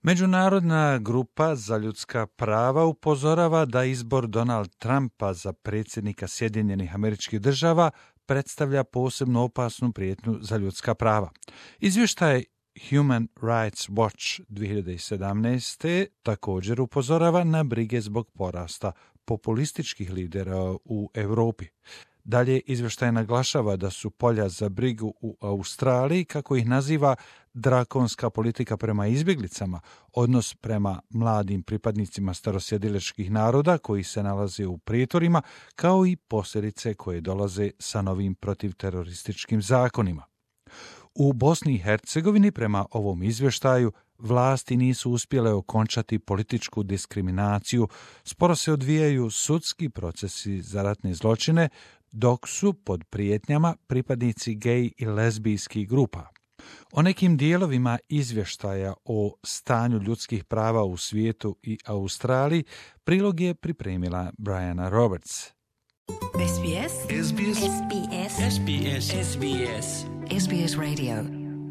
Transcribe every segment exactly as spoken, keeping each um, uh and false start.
Međunarodna grupa za ljudska prava upozorava da izbor Donald Trumpa za predsjednika Sjedinjenih Američkih Država predstavlja posebno opasnu prijetnju za ljudska prava. Izvještaj Human Rights Watch dvije hiljade sedamnaeste. također upozorava na brige zbog porasta populističkih lidera u Europi. Dalje izvještaj naglašava da su polja za brigu u Australiji, kako ih naziva, drakonska politika prema izbjeglicama, odnos prema mladim pripadnicima starosjedilačkih naroda koji se nalaze u pritvorima, kao i posljedice koje dolaze sa novim protivterorističkim zakonima. U Bosni i Hercegovini, prema ovom izvještaju, vlasti nisu uspjele okončati političku diskriminaciju, sporo se odvijaju sudski procesi za ratne zločine, dok su pod prijetnjama pripadnici gej i lezbijskih grupa. O nekim dijelovima izvještaja o stanju ljudskih prava u svijetu i Australiji prilog je pripremila Brianna Roberts. S B S S B S S B S S B S S B S S B S Radio.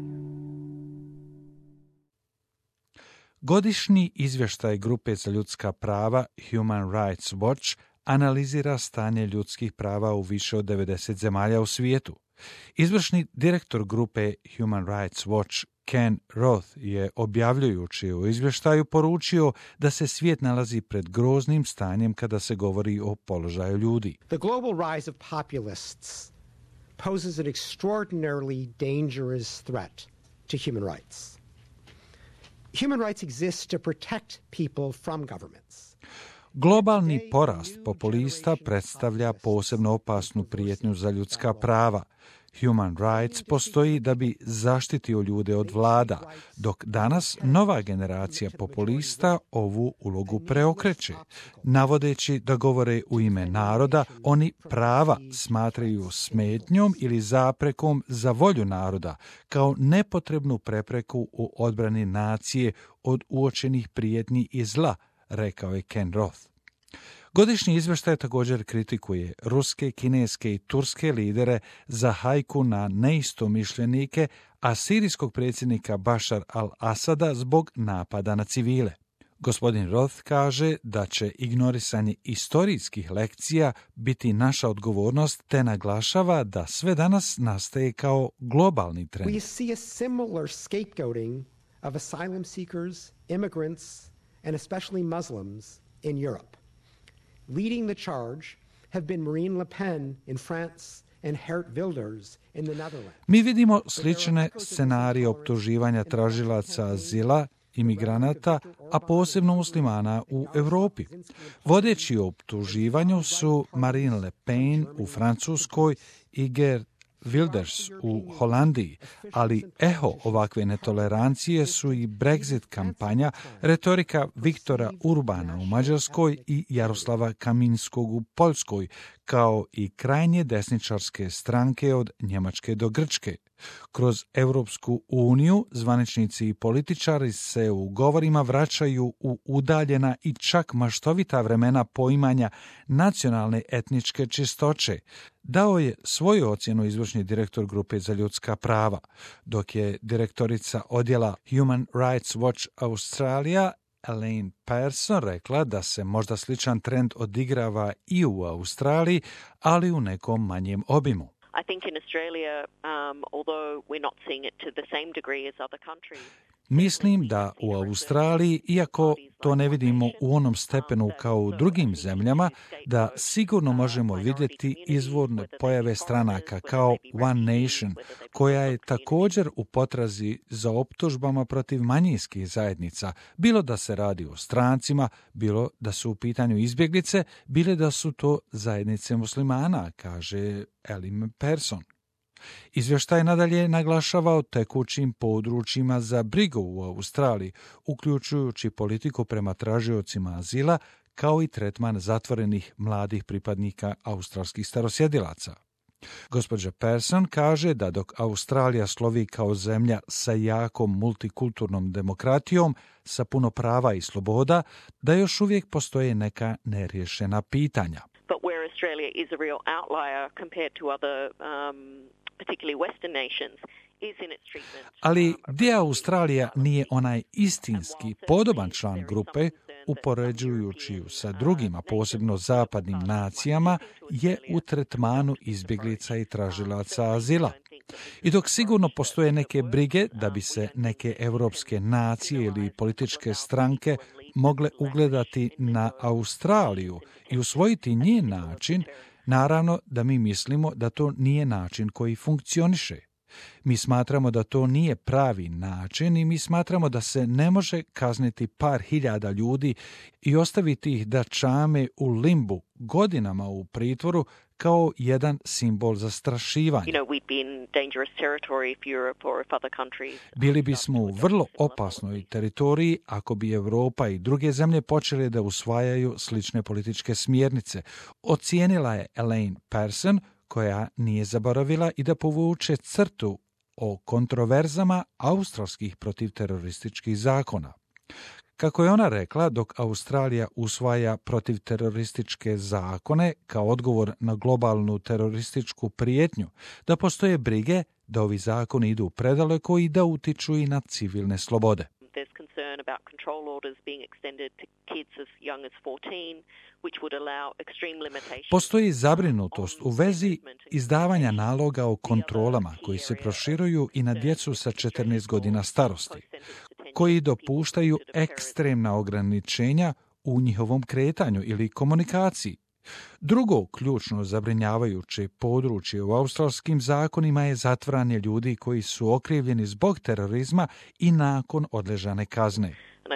Godišnji izvještaj Grupe za ljudska prava Human Rights Watch analizira stanje ljudskih prava u više od devedeset zemalja u svijetu. Izvršni direktor grupe Human Rights Watch Ken Roth je, objavljujući u izvještaju, poručio da se svijet nalazi pred groznim stanjem kada se govori o položaju ljudi. The global rise of populists poses an extraordinarily dangerous threat to human rights. Human rights exist to protect people from governments. Globalni porast populista predstavlja posebno opasnu prijetnju za ljudska prava. Human Rights postoji da bi zaštitio ljude od vlada, dok danas nova generacija populista ovu ulogu preokreće. Navodeći da govore u ime naroda, oni prava smatraju smetnjom ili zaprekom za volju naroda, kao nepotrebnu prepreku u odbrani nacije od uočenih prijetnji i zla, rekao je Ken Roth. Godišnji izvještaj također kritikuje ruske, kineske i turske lidere za hajku na neistomišljenike, a sirijskog predsjednika Bašar al-Asada zbog napada na civile. Gospodin Roth kaže da će ignorisanje istorijskih lekcija biti naša odgovornost, te naglašava da sve danas nastaje kao globalni trend. We see a similar scapegoating of asylum seekers, immigrants, and especially Muslims in Europe. Leading the charge have been Marine Le Pen in France and Geert Wilders in the Netherlands. Mi vidimo slične scenarije optuživanja tražilaca azila, imigranata, a posebno muslimana u Europi. Vodeći u optuživanju su Marine Le Pen u Francuskoj i Geert Wilders u Holandiji, ali eho ovakve netolerancije su i Brexit kampanja, retorika Viktora Urbana u Mađarskoj i Jaroslava Kaminskog u Poljskoj, kao i krajnje desničarske stranke od Njemačke do Grčke. Kroz Europsku uniju zvaničnici i političari se u govorima vraćaju u udaljena i čak maštovita vremena poimanja nacionalne etničke čistoće. Dao je svoju ocjenu izvršni direktor Grupe za ljudska prava, dok je direktorica odjela Human Rights Watch Australia Elaine Pearson rekla da se možda sličan trend odigrava i u Australiji, ali u nekom manjem obimu. I think in Australia, um, although we're not seeing it to the same degree as other countries. Mislim da u Australiji, iako to ne vidimo u onom stepenu kao u drugim zemljama, da sigurno možemo vidjeti izvorne pojave stranaka kao One Nation, koja je također u potrazi za optužbama protiv manjinskih zajednica, bilo da se radi o strancima, bilo da su u pitanju izbjeglice, bilo da su to zajednice muslimana, kaže Elaine Pearson. Izvještaj nadalje naglašava o tekućim područjima za brigu u Australiji, uključujući politiku prema tražiocima azila, kao i tretman zatvorenih mladih pripadnika australskih starosjedilaca. Gospođa Pearson kaže da dok Australija slovi kao zemlja sa jakom multikulturnom demokratijom, sa puno prava i sloboda, da još uvijek postoje neka neriješena pitanja. But where Australia is a real outlier compared to other, um, particularly Western nations, Ali gdje Australija nije onaj istinski podoban član grupe, upoređujući ju sa drugima, posebno zapadnim nacijama, je u tretmanu izbjeglica i tražilaca azila. I dok sigurno postoje neke brige da bi se neke europske nacije ili političke stranke mogle ugledati na Australiju i usvojiti njen način, naravno da mi mislimo da to nije način koji funkcioniše. Mi smatramo da to nije pravi način i mi smatramo da se ne može kazniti par hiljada ljudi i ostaviti ih da čame u limbu godinama u pritvoru kao jedan simbol zastrašivanja. Bili bismo u vrlo opasnoj teritoriji ako bi Europa i druge zemlje počele da usvajaju slične političke smjernice. Ocijenila je Elaine Pearson, koja nije zaboravila i da povuče crtu o kontroverzama australskih protivterorističkih zakona. Kako je ona rekla, dok Australija usvaja protivterorističke zakone kao odgovor na globalnu terorističku prijetnju, da postoje brige da ovi zakoni idu predaleko i da utiču i na civilne slobode. Postoji zabrinutost u vezi izdavanja naloga o kontrolama koji se proširuju i na djecu sa četrnaest godina starosti, koji dopuštaju ekstremna ograničenja u njihovom kretanju ili komunikaciji. Drugo ključno zabrinjavajuće područje u australskim zakonima je zatvaranje ljudi koji su okrivljeni zbog terorizma i nakon odležane kazne.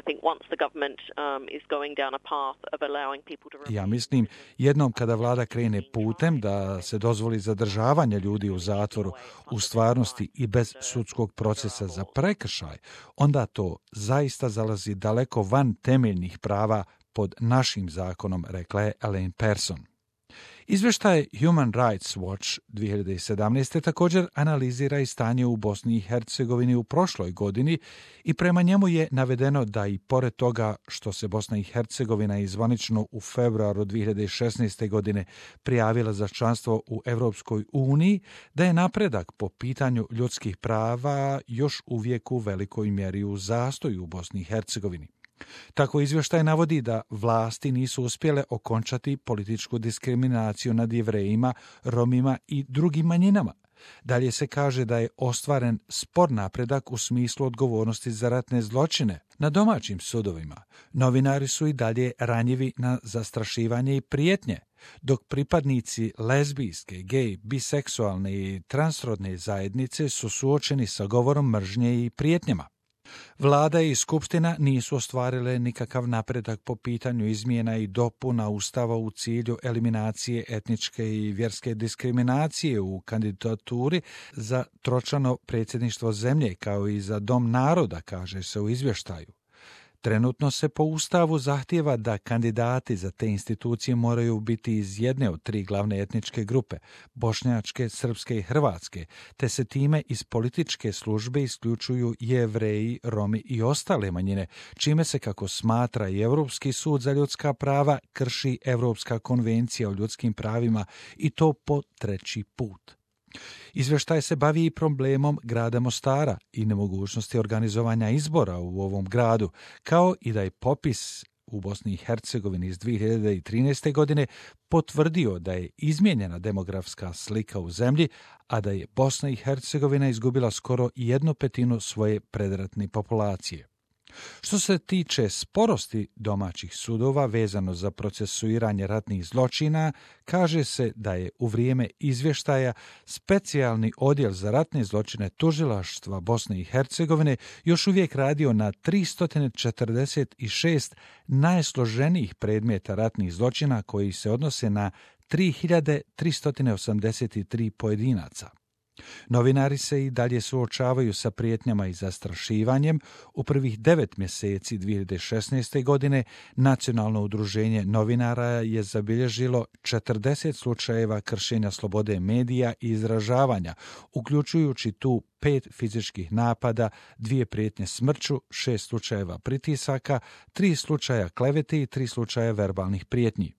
Ja mislim, jednom kada vlada krene putem da se dozvoli zadržavanje ljudi u zatvoru u stvarnosti i bez sudskog procesa za prekršaj, onda to zaista zalazi daleko van temeljnih prava pod našim zakonom, rekla je Elaine Pearson. Izvještaj Human Rights Watch dvije hiljade sedamnaeste. također analizira i stanje u Bosni i Hercegovini u prošloj godini i prema njemu je navedeno da i pored toga što se Bosna i Hercegovina izvanično u februaru dvije hiljade šesnaeste. godine prijavila za članstvo u Europskoj uniji, da je napredak po pitanju ljudskih prava još uvijek u velikoj mjeri u zastoju u Bosni i Hercegovini. Tako izvještaj navodi da vlasti nisu uspjele okončati političku diskriminaciju nad Jevrejima, Romima i drugim manjinama. Dalje se kaže da je ostvaren spor napredak u smislu odgovornosti za ratne zločine na domaćim sudovima. Novinari su i dalje ranjivi na zastrašivanje i prijetnje, dok pripadnici lezbijske, gej, biseksualne i transrodne zajednice su suočeni sa govorom mržnje i prijetnjama. Vlada i skupština nisu ostvarile nikakav napredak po pitanju izmjena i dopuna Ustava u cilju eliminacije etničke i vjerske diskriminacije u kandidaturi za tročlano predsjedništvo zemlje, kao i za Dom naroda, kaže se u izvještaju. Trenutno se po Ustavu zahtijeva da kandidati za te institucije moraju biti iz jedne od tri glavne etničke grupe, bošnjačke, srpske i hrvatske, te se time iz političke službe isključuju Jevreji, Romi i ostale manjine, čime se, kako smatra i Europski sud za ljudska prava, krši Europska konvencija o ljudskim pravima i to po treći put. Izvještaj se bavi i problemom grada Mostara i nemogućnosti organizovanja izbora u ovom gradu, kao i da je popis u Bosni i Hercegovini iz dvije hiljade trinaeste. godine potvrdio da je izmijenjena demografska slika u zemlji, a da je Bosna i Hercegovina izgubila skoro jednu petinu svoje predratne populacije. Što se tiče sporosti domaćih sudova vezano za procesuiranje ratnih zločina, kaže se da je u vrijeme izvještaja specijalni odjel za ratne zločine tužilaštva Bosne i Hercegovine još uvijek radio na tristo četrdeset šest najsloženijih predmeta ratnih zločina koji se odnose na tri hiljade tristo osamdeset tri pojedinaca. Novinari se i dalje suočavaju sa prijetnjama i zastrašivanjem. U prvih devet mjeseci dvije hiljade šesnaeste. godine Nacionalno udruženje novinara je zabilježilo četrdeset slučajeva kršenja slobode medija i izražavanja, uključujući tu pet fizičkih napada, dvije prijetnje smrću, šest slučajeva pritisaka, tri slučaja klevete i tri slučaja verbalnih prijetnji.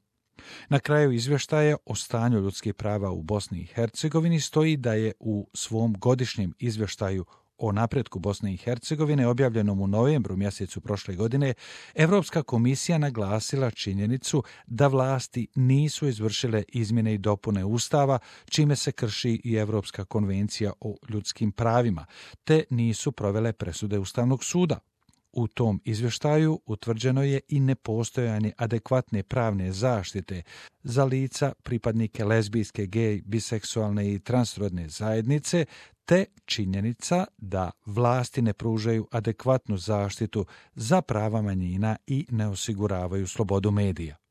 Na kraju izvještaja o stanju ljudskih prava u Bosni i Hercegovini stoji da je u svom godišnjem izvještaju o napretku Bosne i Hercegovine objavljenom u novembru mjesecu prošle godine, Europska komisija naglasila činjenicu da vlasti nisu izvršile izmjene i dopune Ustava, čime se krši i Europska konvencija o ljudskim pravima, te nisu provele presude Ustavnog suda. U tom izvještaju utvrđeno je i nepostojanje adekvatne pravne zaštite za lica pripadnike lezbijske, gej, biseksualne i transrodne zajednice, te činjenica da vlasti ne pružaju adekvatnu zaštitu za prava manjina i ne osiguravaju slobodu medija.